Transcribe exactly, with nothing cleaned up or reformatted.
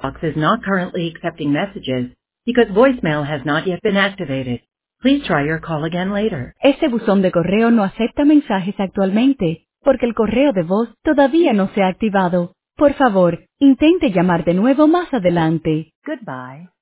box is not currently accepting messages because voicemail has not yet been activated. Please try your call again later. Este buzón de correo no acepta mensajes actualmente porque el correo de voz todavía no se ha activado. Por favor, intente llamar de nuevo más adelante. Goodbye.